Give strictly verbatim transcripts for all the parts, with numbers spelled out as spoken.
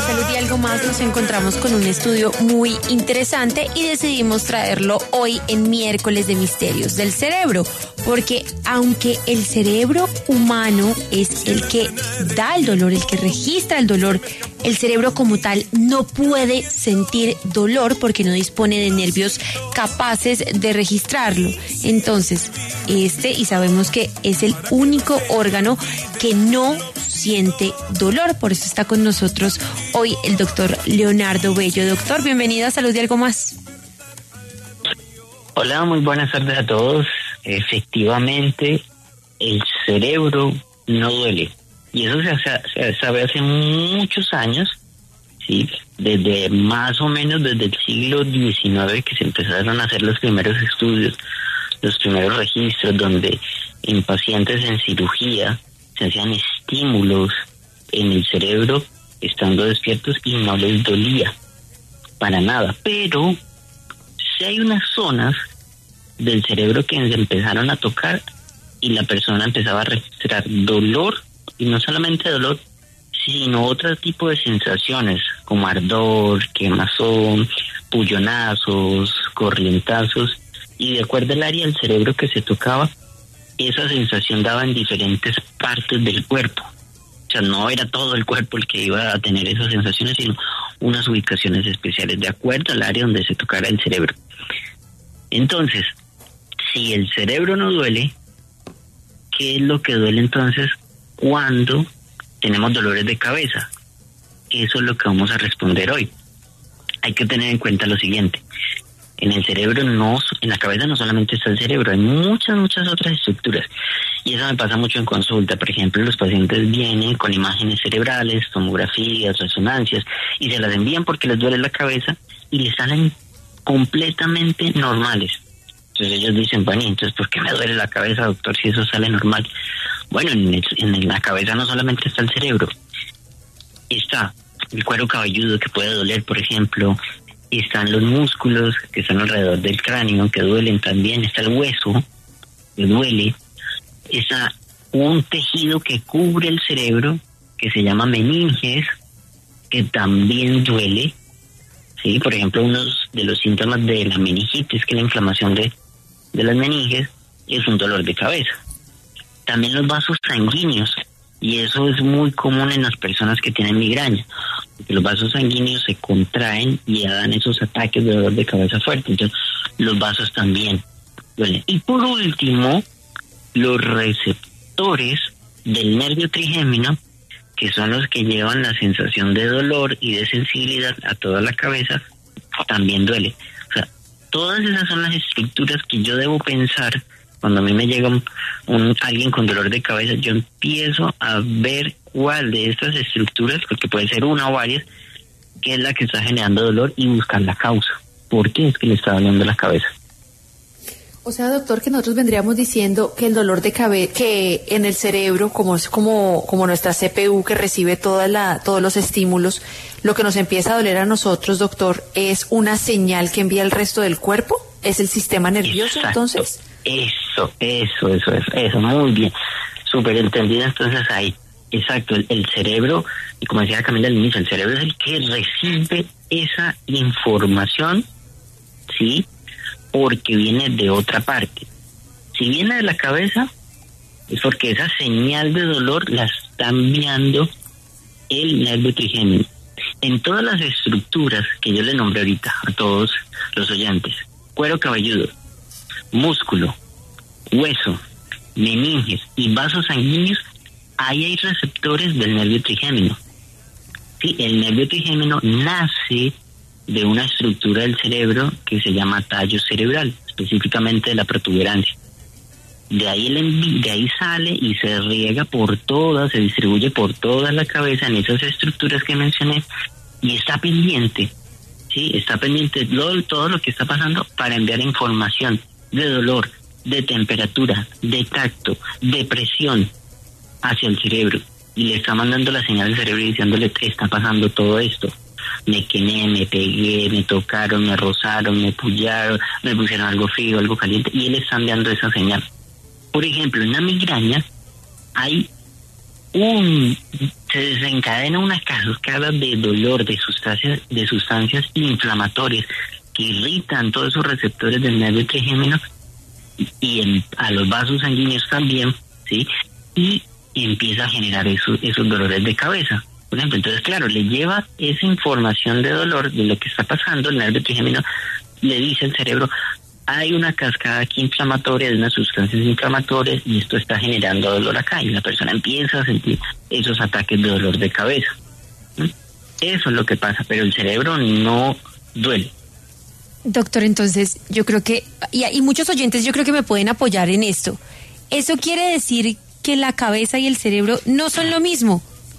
Salud y Algo Más nos encontramos con un estudio muy interesante y decidimos traerlo hoy en miércoles de Misterios del Cerebro, porque aunque el cerebro humano es el que da el dolor, el que registra el dolor, el cerebro como tal no puede sentir dolor porque no dispone de nervios capaces de registrarlo. Entonces, este, y sabemos que es el único órgano que no siente dolor, por eso está con nosotros hoy el doctor Leonardo Bello. Doctor, bienvenido a Salud y Algo Más. Hola, muy buenas tardes a todos. Efectivamente, el cerebro no duele. Y eso se, se sabe hace muchos años, ¿sí? Desde más o menos desde el siglo diecinueve que se empezaron a hacer los primeros estudios, los primeros registros donde en pacientes en cirugía se hacían estímulos en el cerebro estando despiertos y no les dolía para nada. Pero si hay unas zonas del cerebro que se empezaron a tocar y la persona empezaba a registrar dolor, y no solamente dolor, sino otro tipo de sensaciones como ardor, quemazón, pullonazos, corrientazos, y de acuerdo al área del cerebro que se tocaba, esa sensación daba en diferentes partes del cuerpo. O sea, no era todo el cuerpo el que iba a tener esas sensaciones, sino unas ubicaciones especiales de acuerdo al área donde se tocara el cerebro. Entonces, si el cerebro no duele, ¿qué es lo que duele entonces cuando tenemos dolores de cabeza? Eso es lo que vamos a responder hoy. Hay que tener en cuenta lo siguiente. En el cerebro, no, en la cabeza no solamente está el cerebro, hay muchas, muchas otras estructuras. Y eso me pasa mucho en consulta. Por ejemplo, los pacientes vienen con imágenes cerebrales, tomografías, resonancias, y se las envían porque les duele la cabeza y les salen completamente normales. Entonces ellos dicen, bueno, entonces ¿por qué me duele la cabeza, doctor, si eso sale normal? Bueno, en, el, en la cabeza no solamente está el cerebro, está el cuero cabelludo que puede doler, por ejemplo, están los músculos que están alrededor del cráneo que duelen también, está el hueso que duele, está un tejido que cubre el cerebro que se llama meninges que también duele, ¿sí? Por ejemplo, uno de los síntomas de la meningitis, que es la inflamación de, de las meninges, es un dolor de cabeza. También los vasos sanguíneos, y eso es muy común en las personas que tienen migraña, porque los vasos sanguíneos se contraen y ya dan esos ataques de dolor de cabeza fuerte, entonces los vasos también duelen. Y por último, los receptores del nervio trigémino, que son los que llevan la sensación de dolor y de sensibilidad a toda la cabeza, también duele. O sea, todas esas son las estructuras que yo debo pensar. Cuando a mí me llega un, un, alguien con dolor de cabeza, yo empiezo a ver cuál de estas estructuras, porque puede ser una o varias, que es la que está generando dolor y buscar la causa. ¿Por qué es que le está doliendo la cabeza? O sea, doctor, que nosotros vendríamos diciendo que el dolor de cabeza, que en el cerebro, como es como, como nuestra C P U que recibe toda la, todos los estímulos, lo que nos empieza a doler a nosotros, doctor, es una señal que envía el resto del cuerpo. ¿Es el sistema nervioso? Exacto. Entonces? Eso, eso, eso, eso, eso, muy bien. Súper entendido, entonces ahí. Exacto, el, el cerebro, y como decía Camila al inicio, el cerebro es el que recibe esa información, ¿sí? Porque viene de otra parte. Si viene de la cabeza, es porque esa señal de dolor la está enviando el nervio trigémino. En todas las estructuras que yo le nombré ahorita a todos los oyentes, cuero cabelludo, músculo, hueso, meninges y vasos sanguíneos, ahí hay receptores del nervio trigémino. Sí, el nervio trigémino nace de una estructura del cerebro que se llama tallo cerebral, específicamente de la protuberancia. De ahí, el envi- de ahí sale y se riega por toda, se distribuye por toda la cabeza en esas estructuras que mencioné y está pendiente, sí, está pendiente de todo, todo lo que está pasando para enviar información de dolor, de temperatura, de tacto, de presión hacia el cerebro y le está mandando la señal al cerebro diciéndole que está pasando todo esto. Me quemé, me pegué, me tocaron, me rozaron, me pullaron, me pusieron algo frío, algo caliente, y él está enviando esa señal. Por ejemplo, en la migraña hay un se desencadena una cascada de dolor, de sustancias, de sustancias inflamatorias que irritan todos esos receptores del nervio trigémino y, y en, a los vasos sanguíneos también, ¿sí? Y empieza a generar eso, esos dolores de cabeza. Por ejemplo, entonces, claro, le lleva esa información de dolor, de lo que está pasando, el nervio trigémino le dice al cerebro, hay una cascada aquí inflamatoria de unas sustancias inflamatorias y esto está generando dolor acá, y la persona empieza a sentir esos ataques de dolor de cabeza. ¿Mm? Eso es lo que pasa, pero el cerebro no duele. Doctor, entonces yo creo que, y, y muchos oyentes yo creo que me pueden apoyar en esto. ¿Eso quiere decir que la cabeza y el cerebro no son lo mismo?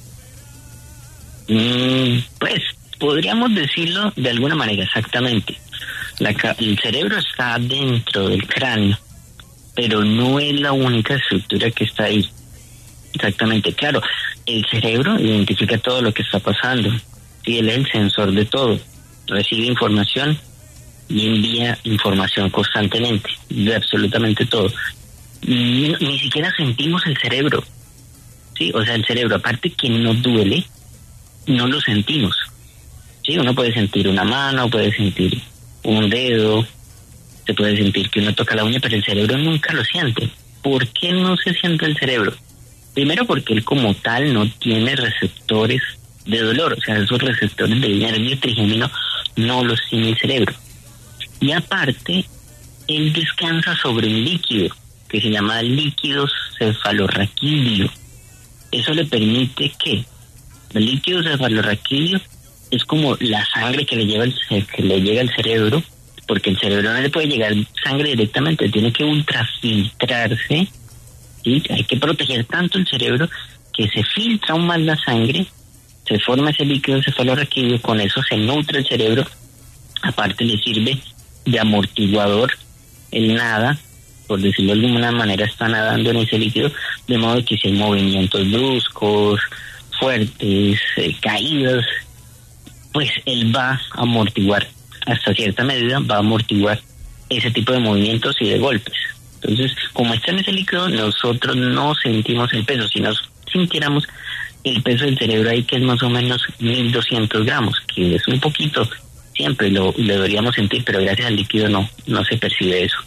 Mm, pues podríamos decirlo de alguna manera, exactamente. La, el cerebro está dentro del cráneo, pero no es la única estructura que está ahí. Exactamente, claro, el cerebro identifica todo lo que está pasando. Sí, él es el sensor de todo. Recibe información y envía información constantemente, de absolutamente todo. Ni, ni siquiera sentimos el cerebro. Sí, o sea, el cerebro, aparte que no duele, no lo sentimos. Sí, uno puede sentir una mano, puede sentir un dedo, se puede sentir que uno toca la uña, pero el cerebro nunca lo siente. ¿Por qué no se siente el cerebro? Primero porque él como tal no tiene receptores de dolor, o sea, esos receptores del nervio trigémino no los tiene el cerebro. Y aparte, él descansa sobre un líquido que se llama líquido cefalorraquídeo. Eso le permite que el líquido cefalorraquídeo es como la sangre que le lleva el, que le llega al cerebro, porque el cerebro no le puede llegar sangre directamente, tiene que ultrafiltrarse, ¿sí? Hay que proteger tanto el cerebro que se filtra aún más la sangre, se forma ese líquido cefalorraquídeo, con eso se nutre el cerebro, aparte le sirve de amortiguador, el nada, por decirlo de alguna manera, está nadando en ese líquido, de modo que si hay movimientos bruscos, fuertes, eh, caídas, pues él va a amortiguar, hasta cierta medida va a amortiguar ese tipo de movimientos y de golpes. Entonces, como está en ese líquido, nosotros no sentimos el peso. Si nos sintiéramos el peso del cerebro ahí, que es más o menos mil doscientos gramos, que es un poquito, siempre lo, lo deberíamos sentir, pero gracias al líquido no, no se percibe eso.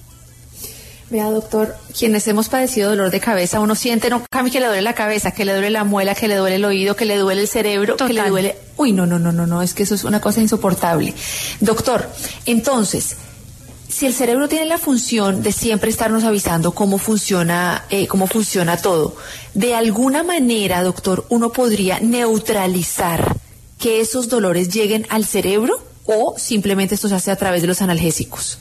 Vea, doctor, quienes hemos padecido dolor de cabeza, uno siente, no, Cami, que le duele la cabeza, que le duele la muela, que le duele el oído, que le duele el cerebro, Total. que le duele... Uy, no, no, no, no, no, es que eso es una cosa insoportable. Doctor, entonces, si el cerebro tiene la función de siempre estarnos avisando cómo funciona, eh, cómo funciona todo, de alguna manera, doctor, uno podría neutralizar que esos dolores lleguen al cerebro, o simplemente esto se hace a través de los analgésicos.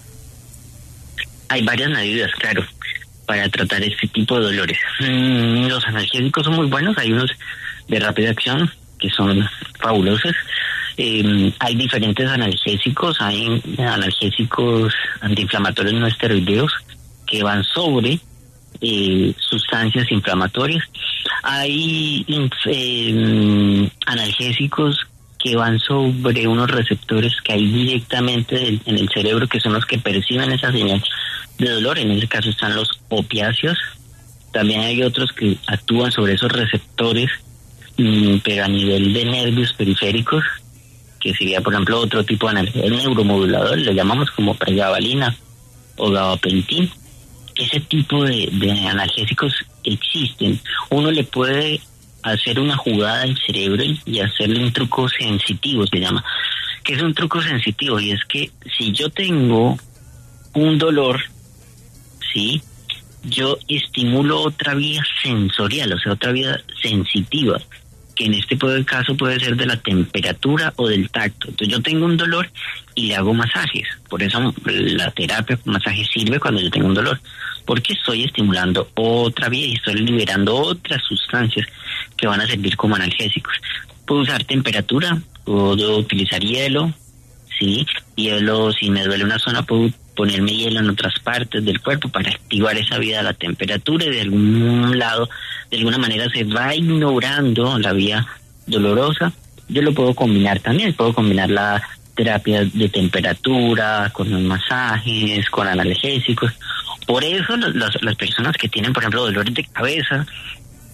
Hay varias medidas, claro, para tratar este tipo de dolores. Mm, los analgésicos son muy buenos, hay unos de rápida acción que son fabulosos. Eh, hay diferentes analgésicos, hay analgésicos antiinflamatorios no esteroideos que van sobre eh, sustancias inflamatorias. Hay eh, analgésicos que van sobre unos receptores que hay directamente en el cerebro, que son los que perciben esa señal de dolor. En ese caso están los opiáceos. También hay otros que actúan sobre esos receptores, mmm, pero a nivel de nervios periféricos, que sería, por ejemplo, otro tipo de analgésico, el neuromodulador, le llamamos como pregabalina o gabapentin. Ese tipo de, de analgésicos existen. Uno le puede hacer una jugada al cerebro y hacerle un truco sensitivo, se llama. ¿Qué es un truco sensitivo? Y es que si yo tengo un dolor, ¿sí?, yo estimulo otra vía sensorial, o sea, otra vía sensitiva, que en este caso puede ser de la temperatura o del tacto. Entonces yo tengo un dolor y le hago masajes. Por eso la terapia con masaje sirve cuando yo tengo un dolor, porque estoy estimulando otra vía y estoy liberando otras sustancias que van a servir como analgésicos. Puedo usar temperatura, puedo utilizar hielo, sí, hielo, si me duele una zona puedo ponerme hielo en otras partes del cuerpo para activar esa vía de la temperatura, y de algún lado, de alguna manera se va ignorando la vía dolorosa. Yo lo puedo combinar también, puedo combinar la terapia de temperatura con los masajes, con analgésicos. Por eso las, las, las personas que tienen, por ejemplo, dolores de cabeza,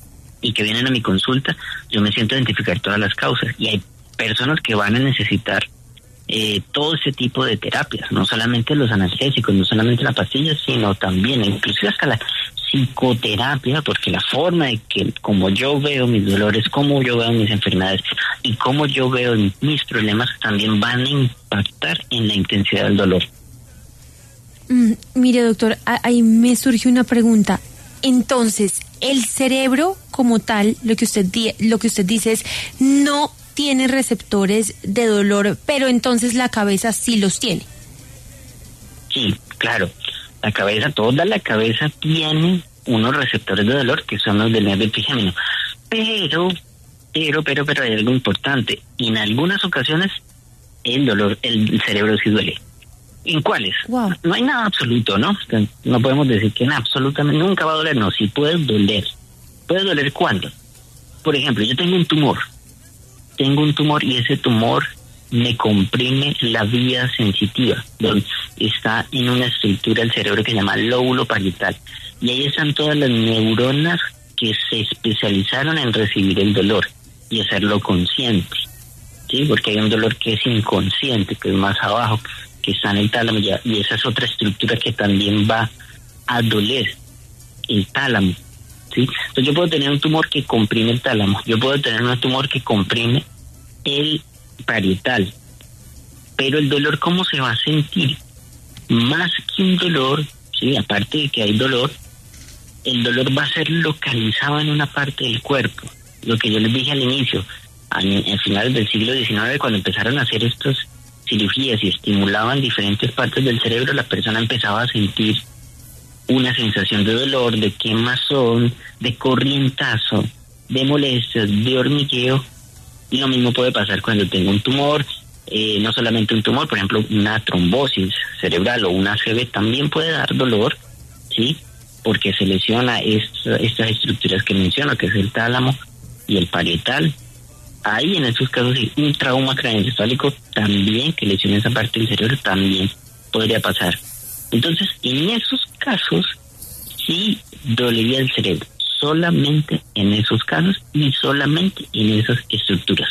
y que vienen a mi consulta, yo me siento a identificar todas las causas. Y hay personas que van a necesitar eh, todo ese tipo de terapias, no solamente los analgésicos, no solamente la pastilla, sino también, inclusive hasta la psicoterapia, porque la forma de que, como yo veo mis dolores, como yo veo mis enfermedades y como yo veo mis problemas, también van a impactar en la intensidad del dolor. Mm, mire, doctor, ahí me surge una pregunta. Entonces, el cerebro como tal, lo que usted di- lo que usted dice es, no tiene receptores de dolor, pero entonces la cabeza sí los tiene. Sí, claro. La cabeza, toda la cabeza tiene unos receptores de dolor que son los del nervio trigémino. Pero, pero, pero, pero hay algo importante. En algunas ocasiones el dolor, el cerebro sí duele. ¿En cuáles? Wow. No hay nada absoluto, ¿no? No podemos decir que nada, absolutamente nunca va a doler. No, sí puede doler. ¿Puede doler cuándo? Por ejemplo, yo tengo un tumor. Tengo un tumor y ese tumor me comprime la vía sensitiva, donde está en una estructura del cerebro que se llama lóbulo parietal. Y ahí están todas las neuronas que se especializaron en recibir el dolor y hacerlo consciente. ¿Sí? Porque hay un dolor que es inconsciente, que es más abajo, que está en el tálamo, y esa es otra estructura que también va a doler, el tálamo. ¿Sí? Entonces yo puedo tener un tumor que comprime el tálamo, yo puedo tener un tumor que comprime el parietal, pero el dolor, ¿cómo se va a sentir? Más que un dolor, sí, aparte de que hay dolor, el dolor va a ser localizado en una parte del cuerpo. Lo que yo les dije al inicio, en finales del siglo diecinueve, cuando empezaron a hacer estas cirugías y estimulaban diferentes partes del cerebro, la persona empezaba a sentir una sensación de dolor, de quemazón, de corrientazo, de molestias, de hormigueo. Y lo mismo puede pasar cuando tengo un tumor, eh, no solamente un tumor, por ejemplo, una trombosis cerebral o una A C V también puede dar dolor, ¿sí? Porque se lesiona esta, estas estructuras que menciono, que es el tálamo y el parietal. Ahí en estos casos, sí, un trauma craneoencefálico también, que lesiona esa parte del cerebro, también podría pasar. Entonces, en esos casos, sí dolería el cerebro. Solamente en esos casos y solamente en esas estructuras.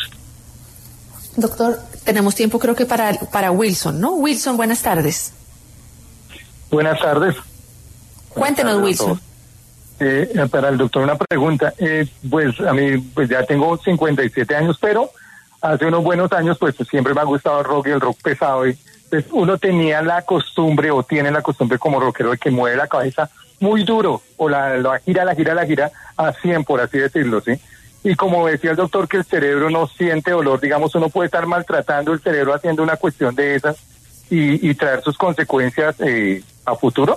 Doctor, tenemos tiempo creo que para, para Wilson, ¿no? Wilson, buenas tardes. Buenas tardes. Cuéntenos, Buenas tardes, Wilson. Eh, para el doctor una pregunta. Eh, pues a mí pues ya tengo cincuenta y siete años, pero hace unos buenos años pues siempre me ha gustado el rock y el rock pesado. Y pues uno tenía la costumbre o tiene la costumbre como rockero de que mueve la cabeza muy duro, o la, la gira, la gira, la gira a cien, por así decirlo, ¿sí? Y como decía el doctor que el cerebro no siente dolor, digamos, uno puede estar maltratando el cerebro haciendo una cuestión de esas y, y traer sus consecuencias eh, a futuro.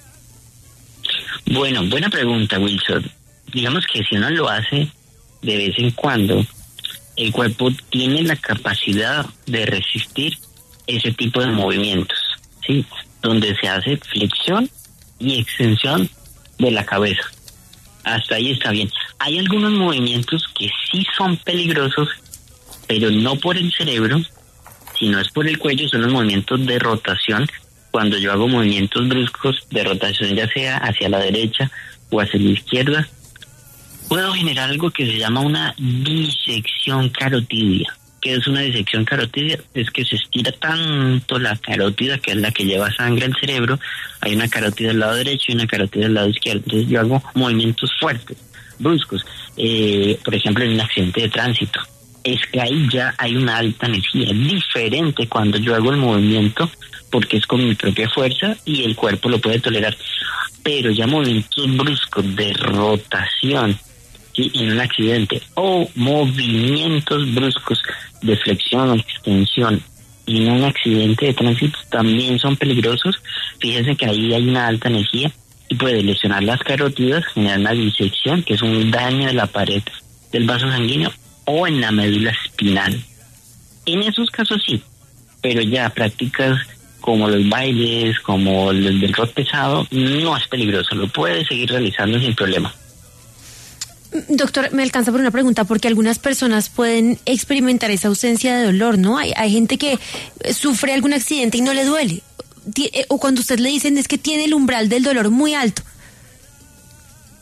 Bueno, buena pregunta, Wilson. Digamos que si uno lo hace de vez en cuando, el cuerpo tiene la capacidad de resistir ese tipo de movimientos, ¿sí? Donde se hace flexión y extensión de la cabeza. Hasta ahí está bien. Hay algunos movimientos que sí son peligrosos, pero no por el cerebro, sino es por el cuello. Son los movimientos de rotación. Cuando yo hago movimientos bruscos de rotación, ya sea hacia la derecha o hacia la izquierda, puedo generar algo que se llama una disección carotidia. ¿Qué es una disección carotidia? Es que se estira tanto la carótida, que es la que lleva sangre al cerebro. Hay una carótida al lado derecho y una carótida al lado izquierdo. Entonces yo hago movimientos fuertes, bruscos. Eh, por ejemplo, en un accidente de tránsito. Es que ahí ya hay una alta energía. Diferente cuando yo hago el movimiento, porque es con mi propia fuerza y el cuerpo lo puede tolerar. Pero ya movimientos bruscos de rotación, ¿sí? En un accidente, o movimientos bruscos de flexión o extensión en un accidente de tránsito también son peligrosos. Fíjense que ahí hay una alta energía y puede lesionar las carótidas, generar una disección, que es un daño de la pared del vaso sanguíneo, o en la médula espinal. En esos casos sí, pero ya prácticas como los bailes, como el del rock pesado, no es peligroso, lo puede seguir realizando sin problema. Doctor, me alcanza por una pregunta, porque algunas personas pueden experimentar esa ausencia de dolor, ¿no? Hay, hay gente que sufre algún accidente y no le duele. O cuando usted le dicen es que tiene el umbral del dolor muy alto.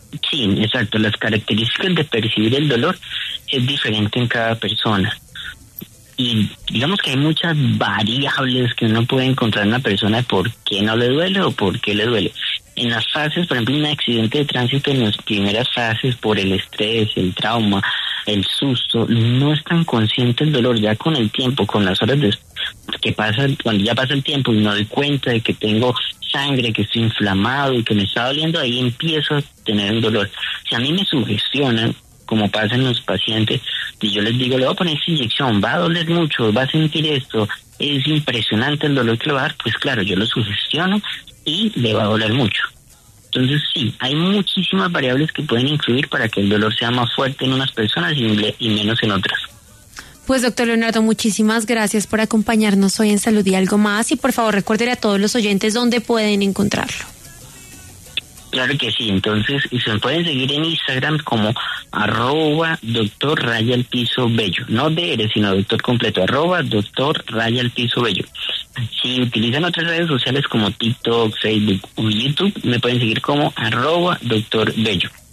Sí, exacto. Las características de percibir el dolor es diferente en cada persona. Y digamos que hay muchas variables que uno puede encontrar en una persona de por qué no le duele o por qué le duele. En las fases, por ejemplo, un accidente de tránsito, en las primeras fases, por el estrés, el trauma, el susto, no es tan consciente el dolor. Ya con el tiempo, con las horas de, que pasa, cuando ya pasa el tiempo y me doy cuenta de que tengo sangre, que estoy inflamado y que me está doliendo, ahí empiezo a tener un dolor. Si a mí me sugestionan, como pasa en los pacientes, y yo les digo, le voy a poner esta inyección, va a doler mucho, va a sentir esto, es impresionante el dolor que le va a dar, pues claro, yo lo sugestiono y le va a doler mucho. Entonces sí, hay muchísimas variables que pueden influir para que el dolor sea más fuerte en unas personas y, y menos en otras. Pues doctor Leonardo, muchísimas gracias por acompañarnos hoy en Salud y Algo Más, y por favor recuerde a todos los oyentes dónde pueden encontrarlo. Claro que sí, entonces se me pueden seguir en Instagram como arroba doctor raya al piso bello, no D R, sino doctor completo, arroba doctor raya al piso bello. Si utilizan otras redes sociales como TikTok, Facebook o YouTube, me pueden seguir como arroba doctor bello.